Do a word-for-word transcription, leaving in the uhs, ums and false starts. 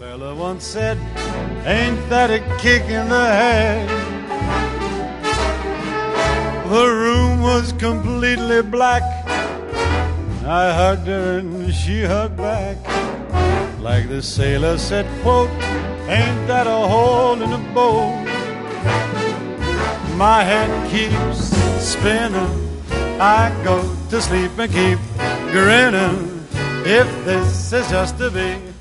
Fella once said, ain't that a kick in the head? The room was completely black. I hugged her and she hugged back. Like the sailor said, quote, ain't that a hole in the boat? My head keeps spinning. I go to sleep and keep grinning. If this is just to be